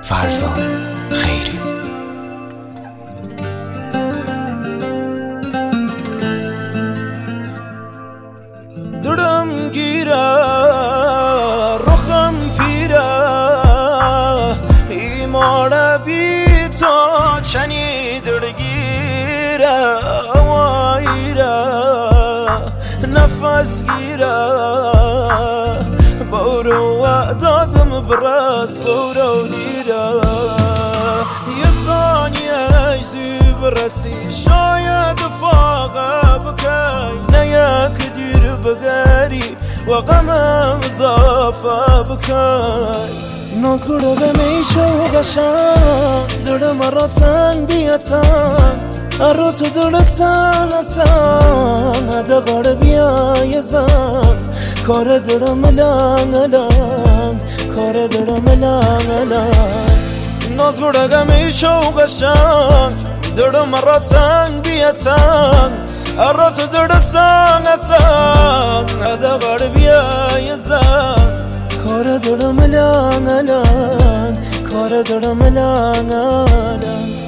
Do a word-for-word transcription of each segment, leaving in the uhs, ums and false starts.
فرزان خیری. دلم گیره رخم پیره ایمانه بی تو چنی دلگیره وایره نفس گیره بورو دادم برس بورو دیره یه ثانیه اجزی برسی شاید فاقه بکی نه یک دیر بگری و غمم اضافه بکی ناز گره بمیشه و قشنگ دلم را تنگ بیتن ارو تو دلتن اصن هده گاره بیای زن کار دلم لنگ لنگ کار دلم لنگ لنگ ناز گره بمیشه و قشنگ دلم را تنگ بیتن ارو تو دلتن اصن هده گاره بیای زن کار دلم لنگ لنگ کار دلم لنگ لنگ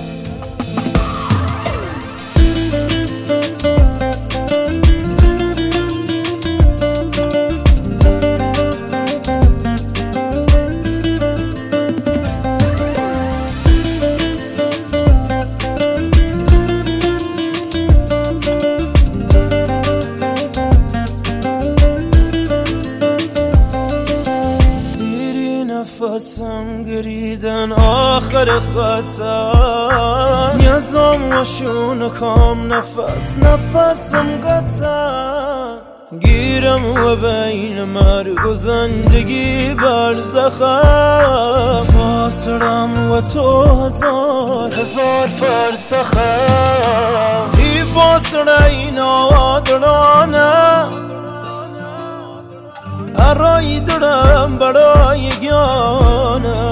نفسم گریدن آخر خطا نیازم وشون کام نفس نفسم قطع گیرم و بین مرگ و زندگی برزخم فاصلم و تو هزار هزار فرسخم ای فاصله اینا دلانه ارای دلم برای گیانه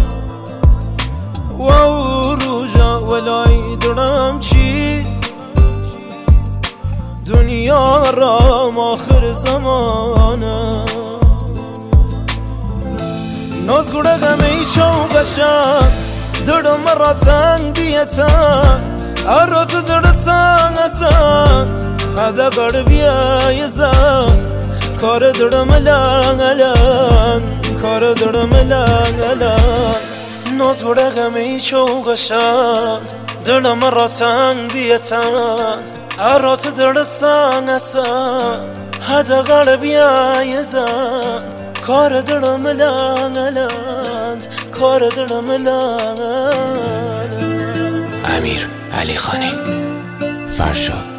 و روژا ولای دلم چی دنیا را آخر زمانه ناز گره غمی چوقشم دلم را تنگ بیتن ارو تو دلتن اصن هده بر بیای زن کار دلم لنگ لنگ کار دلم لنگ لنگ ناز گره غمی چوقشم دلم را تنگ بیتن ارو تو دلتن اصن هده بر بیای زن کار دلم لنگ لنگ کار دلم لنگ لنگ امیر علی خانی فرشاد.